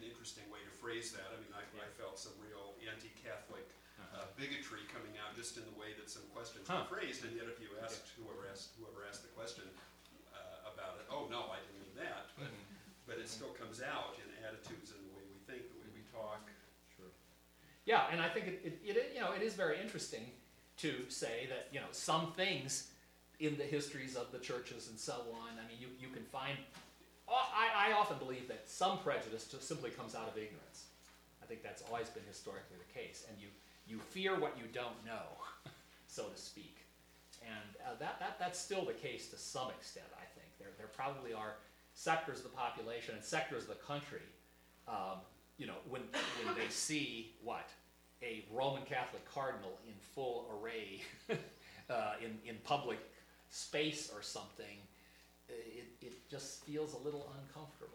interesting way to phrase that. I mean, I felt some real anti-Catholic bigotry coming out just in the way that some questions were phrased, and yet if you asked whoever asked the question about it, oh no, I didn't mean that, but it still comes out in attitudes and the way we think, the way we talk. Sure. Yeah, and I think it is very interesting to say that, some things in the histories of the churches and so on, I mean, you can find, I often believe that some prejudice just simply comes out of ignorance. I think that's always been historically the case, and you fear what you don't know, so to speak. And that's still the case to some extent, I think. There probably are sectors of the population and sectors of the country, when they see a Roman Catholic cardinal in full array in public space or something, it just feels a little uncomfortable.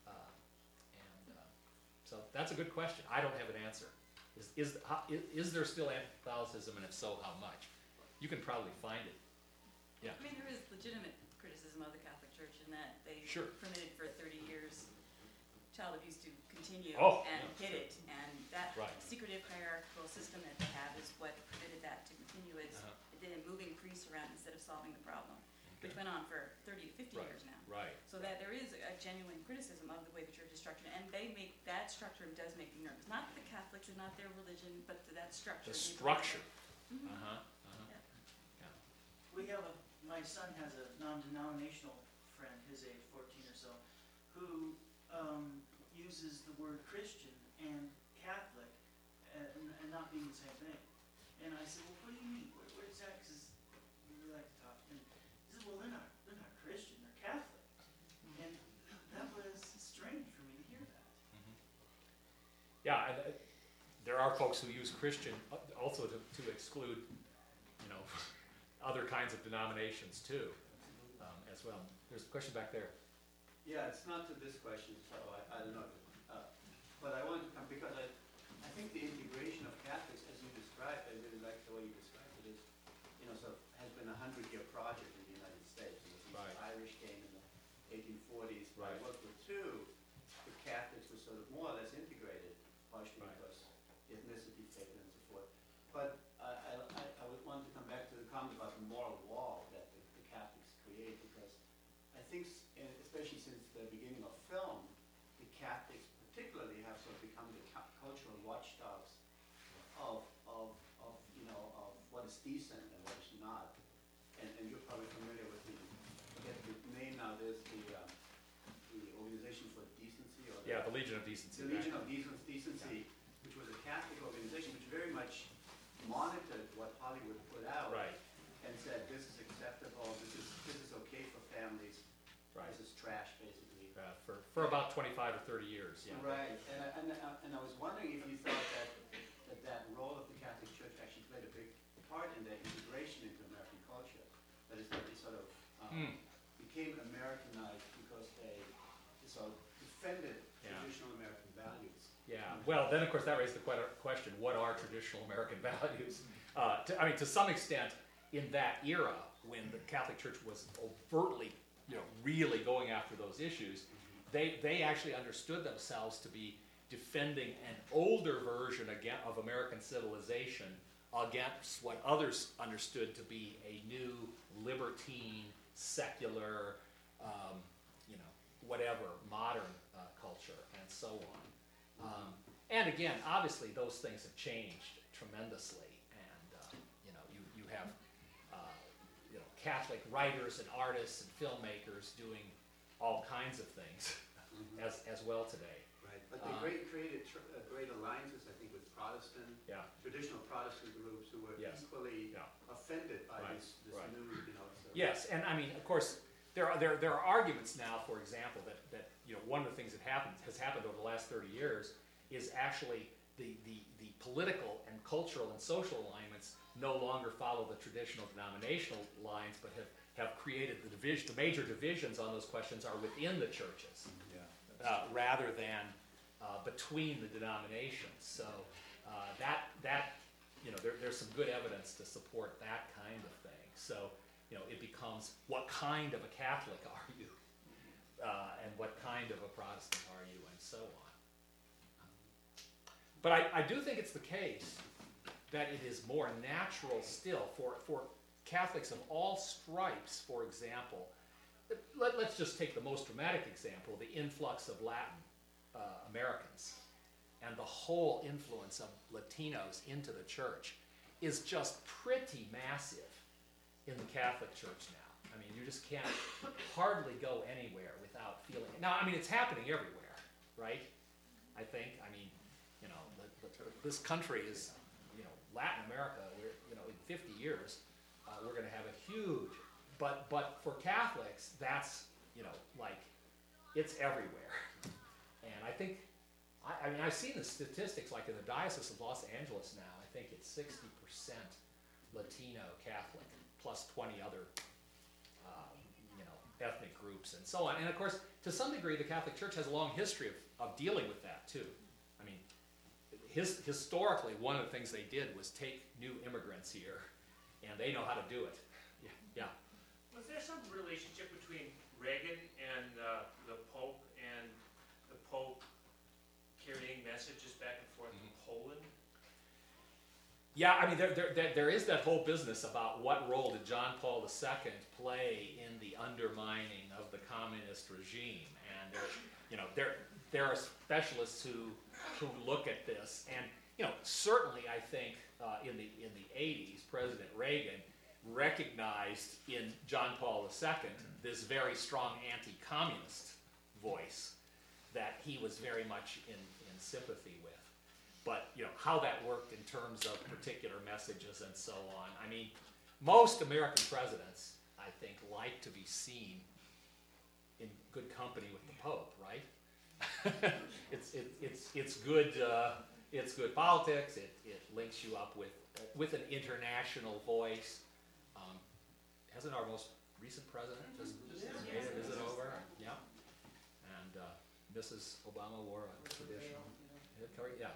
So that's a good question. I don't have an answer. Is there still anti-Catholicism, and if so, how much? You can probably find it. Yeah. I mean, there is legitimate criticism of the Catholic Church in that they Sure. permitted for 30 years child abuse to continue and yeah. hid it, and that Right. secretive hierarchical system that they have is what permitted that to continue. It's Uh-huh. it did moving priests around instead of solving the problem, which went on for 30 to 50 Right. years now. Right. So that there is a genuine criticism of the way the church is structured, and that structure does make me nervous. Not the Catholics and not their religion, but that structure. The structure. Mhm. My son has a non-denominational friend, his age, 14 or so, who uses the word Christian and Catholic and not being the same thing. And I said, well, what do you mean? Where's that? Because we really like to talk. And he said, well, they're not Christian, they're Catholic. And that was strange for me to hear that. Yeah, and there are folks who use Christian also to exclude, other kinds of denominations too, as well. There's a question back there. Yeah, it's not to this question, so I don't know. But I wanted to come because I think the integration of Catholics, as you described, I really like the way you described it, is, has been a 100-year project in the United States. The Right. Irish came in the 1840s. Right. World War II, the Catholics were sort of more or less integrated, partially Right. because ethnicity favored and so forth. But I would want to come back to the comment about the moral wall that the Catholics create, because I think, especially since the beginning of film, the Catholics particularly have sort of become the cultural watchdogs of what is decent and what is not. And you're probably familiar with I forget the name now. There's the Organization for Decency, or Yeah, the Legion of Decency. the Legion of Decency, which was a Catholic organization which very much monitored what Hollywood put out. Right. And said, this is acceptable, this is okay for families, Right. this is trash, basically. For about 25 or 30 years. Yeah. Right, and I was wondering if you thought that role of the Catholic Church actually played a big part in their integration into American culture. That is, that they sort of became Americanized because they sort of defended Yeah. traditional American values. Yeah. Well, then of course that raised the question: what are traditional American values? To some extent, in that era, when the Catholic Church was overtly, really going after those issues, they actually understood themselves to be defending an older version again of American civilization against what others understood to be a new libertine, secular, whatever, modern culture, and so on. And again, obviously, those things have changed tremendously, and you have Catholic writers and artists and filmmakers doing all kinds of things as well today. Right, but they created great alliances, I think, with Protestant, traditional Protestant groups who were equally offended by Right. this Right. new, Yes, and I mean, of course, there are arguments now, for example, that one of the things that has happened over the last 30 years is actually the political and cultural and social alignments no longer follow the traditional denominational lines, but have created the major divisions on those questions are within the churches, rather than between the denominations. So there's some good evidence to support that kind of thing. So it becomes, what kind of a Catholic are you, and what kind of a Protestant are you, and so on. But I do think it's the case that it is more natural still for Catholics of all stripes, for example. Let's just take the most dramatic example, the influx of Latin Americans and the whole influence of Latinos into the church is just pretty massive in the Catholic Church now. I mean, you just can't hardly go anywhere without feeling it. Now, I mean, it's happening everywhere, right? I think, I mean, you know, this country is, you know, Latin America, we're, you know, in 50 years, we're going to have a huge, but for Catholics, that's, you know, like, it's everywhere. And I think, I mean, I've seen the statistics, like in the Diocese of Los Angeles now, I think it's 60% Latino Catholic, plus 20 other, you know, ethnic groups and so on. And of course, to some degree, the Catholic Church has a long history of dealing with that too. I mean, historically, one of the things they did was take new immigrants here, and they know how to do it. Yeah. Was there some relationship between Reagan and the Pope, and the Pope carrying messages back and forth from Poland? Yeah, I mean, there is that whole business about what role did John Paul II play in the undermining of the communist regime, and there are specialists who look at this, and you know, certainly I think in the 80s, President Reagan recognized in John Paul II this very strong anti-communist voice that he was very much in sympathy with. But you know, how that worked in terms of particular messages and so on. I mean, most American presidents, I think, like to be seen in good company with the Pope, right? It's good. It's good politics. It links you up with an international voice. Hasn't our most recent president just made a visit over? Yeah. And Mrs. Obama wore a traditional. Yeah.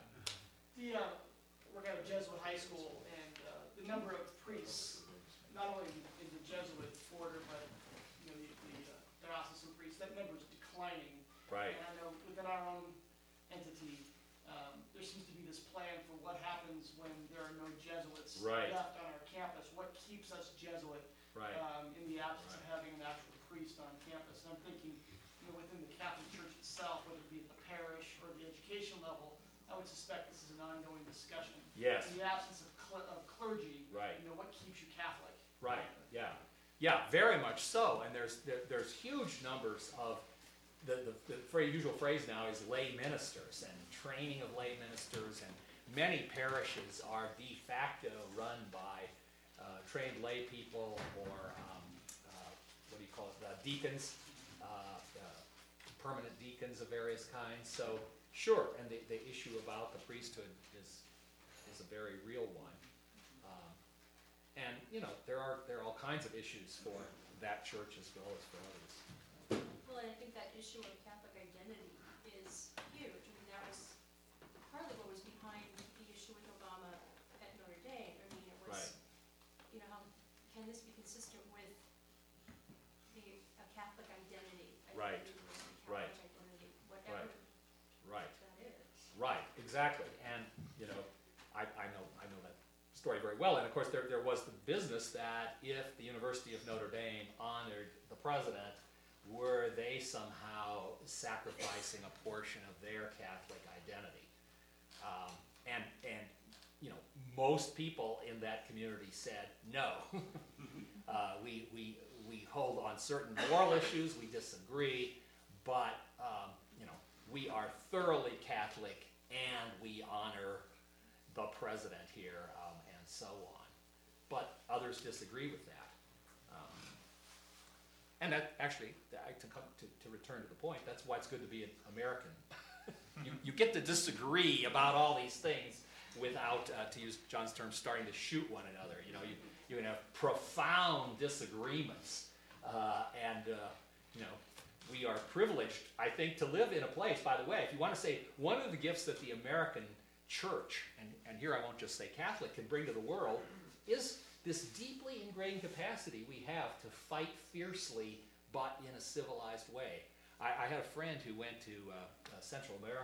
We're at a Jesuit high school, and the number of priests, not only in the Jesuit order, but you know, the diocesan priests, that number is declining. Right. And I know within our own entity, there seems to be this plan for what happens when there are no Jesuits left on our campus. What keeps us Jesuit in the absence of having an actual priest on campus? And I'm thinking, you know, within the Catholic Church itself, whether it be at the parish or the education level, I would suspect this is an ongoing discussion. Yes. In the absence of clergy, you know, what keeps you Catholic? Right. Yeah. Yeah. Very much so. And there's huge numbers of the usual phrase now is lay ministers and training of lay ministers, and many parishes are de facto run by trained lay people or what do you call it? Deacons, permanent deacons of various kinds. So. Sure, and the issue about the priesthood is a very real one, and you know, there are all kinds of issues for that church as well as for others. Well, and I think that issue of Catholic identity is huge. I mean, that was partly what was behind the issue with Obama at Notre Dame. I mean, it was, you know, how can this be consistent with a Catholic identity? Right. Catholic identity, whatever. Right, exactly, and you know, I know that story very well. And of course, there was the business that if the University of Notre Dame honored the president, were they somehow sacrificing a portion of their Catholic identity? And you know, most people in that community said no. We hold on certain moral issues, we disagree, but you know, we are thoroughly Catholic and we honor the president here, and so on. But others disagree with that. And that actually, to return to the point, that's why it's good to be an American. You get to disagree about all these things without, to use John's term, starting to shoot one another. You know, you can have profound disagreements, and you know, we are privileged, I think, to live in a place, by the way, if you want to say, one of the gifts that the American church, and here I won't just say Catholic, can bring to the world, is this deeply ingrained capacity we have to fight fiercely, but in a civilized way. I had a friend who went to Central America, and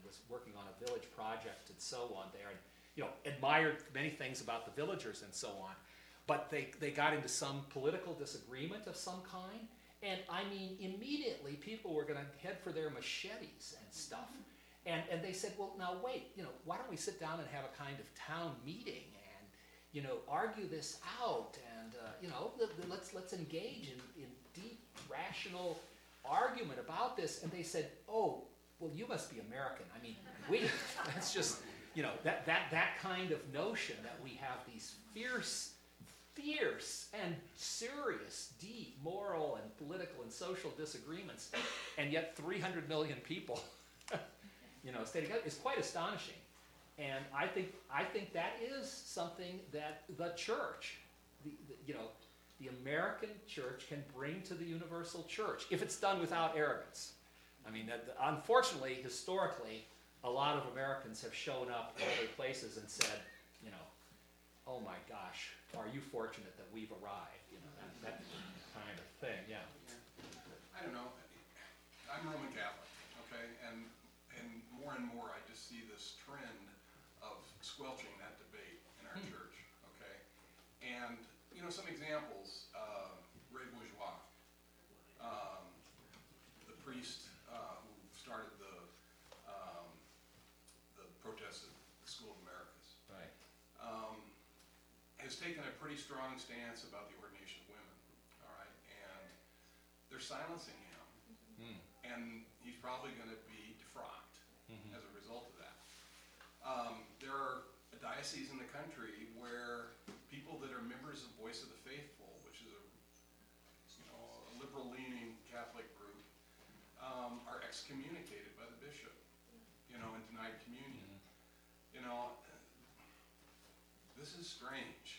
was working on a village project and so on there, and admired many things about the villagers and so on. But they got into some political disagreement of some kind, and I mean, immediately people were going to head for their machetes and stuff. And they said, well, now wait, why don't we sit down and have a kind of town meeting and, argue this out and, let's engage in deep, rational argument about this. And they said, oh, well, you must be American. I mean, that's just, that kind of notion that we have these fierce and serious, deep moral and political and social disagreements, and yet 300 million people, stay together is quite astonishing. And I think that is something that the church, the American church can bring to the universal church if it's done without arrogance. I mean, unfortunately, historically, a lot of Americans have shown up in other places and said, oh my gosh, are you fortunate that we've arrived? That kind of thing, yeah. I don't know. I'm Roman Catholic, okay, and more and more I just see this trend of squelching that debate in our church, okay? And, some examples, Ray Bourgeois, the priest who started the protests at the School of Americas. Right. Has taken a pretty strong stance about the ordination of women, all right? And they're silencing him, and he's probably going to be defrocked as a result of that. There are dioceses in the country where people that are members of Voice of the Faithful, which is a liberal-leaning Catholic group, are excommunicated by the bishop, and denied communion. This is strange.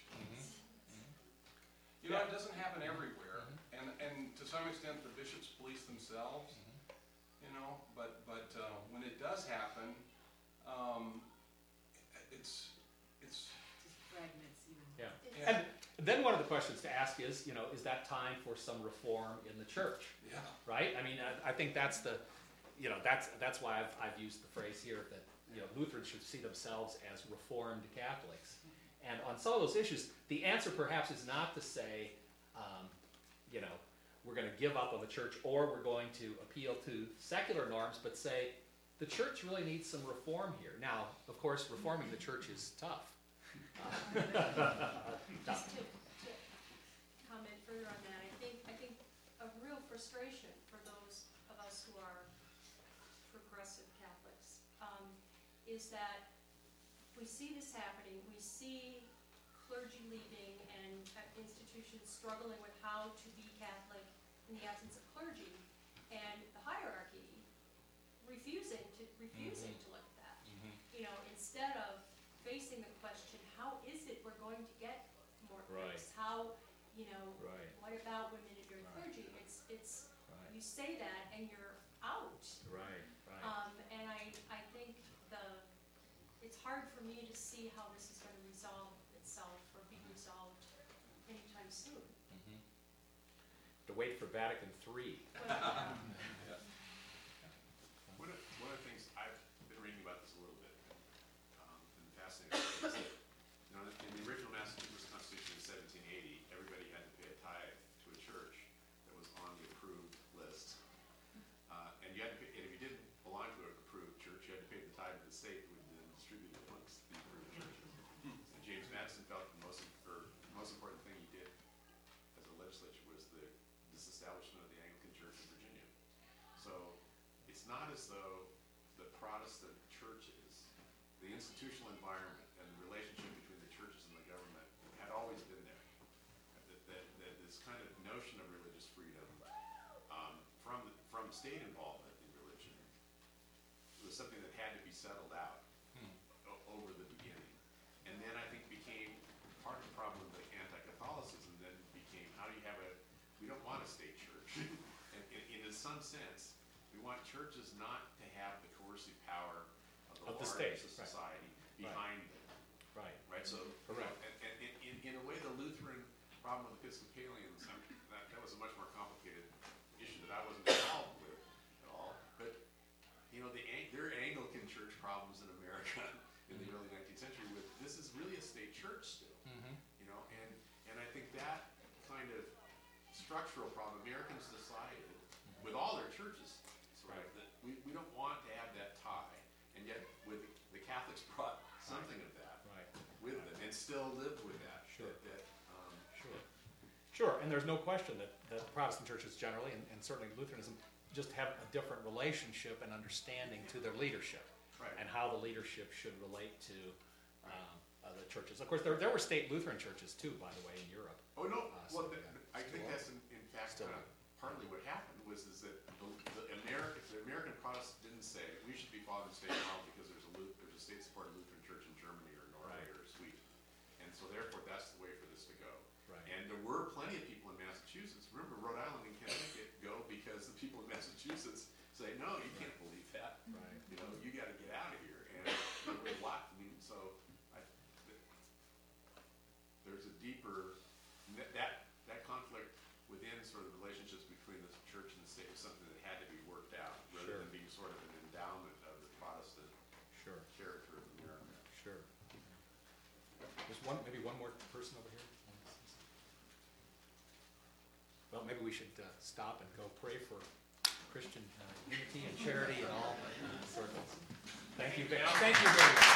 It doesn't happen everywhere, and to some extent the bishops police themselves, but when it does happen, it's yeah. And then one of the questions to ask is that time for some reform in the church? Yeah. Right? I mean, I think that's that's why I've used the phrase here that Lutherans should see themselves as Reformed Catholics. And on some of those issues, the answer perhaps is not to say, we're going to give up on the church or we're going to appeal to secular norms, but say the church really needs some reform here. Now, of course, reforming the church is tough. Just to comment further on that, I think a real frustration for those of us who are progressive Catholics is that we see this happening. We see clergy leaving and institutions struggling with how to be Catholic in the absence of clergy, and the hierarchy refusing to look at that. Instead of facing the question, how is it we're going to get more priests? How, what about women in your clergy? It's you say that and you're out. Right. And I think it's hard for me to see how this is going to resolve itself or be resolved anytime soon. To wait for Vatican III. One of the things I've been reading about this a little bit, and fascinating, is that, in the original Massachusetts Constitution in 1780, everybody had to pay a tithe to a church that was on the approved list. And you had to pay, and if you didn't belong to an approved church, you had to pay the tithe to the state, who would then distribute it amongst the approved churches. And James Madison felt the most important thing he did as a legislature was the disestablishment of the Anglican Church in Virginia. So it's not as though the Protestant churches, the institutional environment and the relationship between the churches and the government had always been there. That this kind of notion of religious freedom from state involvement in religion was something that had to be settled out over the beginning. And then I think became part of the problem with the anti-Catholicism, then became how do you have we don't want a state church. And in some sense, we want churches not to have the coercive power of the state, largest society behind them. Right. So, correct. And in a way, the Lutheran problem with Episcopalians, that was a much more complicated issue that I wasn't involved with at all. But their Anglican church problems in America in the early 19th century with, this is really a state church still, you know, and I think that kind of structural problem, Americans decided, with all their churches, sort of, that we don't want to have that tie, and yet with the Catholics brought something of that with them, and still lived with that. Sure. Sure. Sure, and there's no question that Protestant churches generally, and certainly Lutheranism, just have a different relationship and understanding to their leadership. Right. And how the leadership should relate to the churches. Of course, there were state Lutheran churches too, by the way, in Europe. Oh, no, well, so, I think that's in fact partly what happened is that the American Protestants didn't say, we should be following state law because there's a state-supported Lutheran church in Germany or Norway or Sweden. And so therefore, that's the way for this to go. Right. And there were plenty of people in Massachusetts, remember Rhode Island and Connecticut go because the people in Massachusetts say, no, you can't believe that. Right. You know, you gotta get out of here. And there were a lot, I mean, so there's a deeper, that conflict within sort of the relationships between the church and the state was something that had to be worked out, rather than being sort of an endowment of the Protestant character of America. Sure. There's maybe one more person over here. Well, maybe we should stop and go pray for Christian unity and charity and all sorts of. Thank you very much.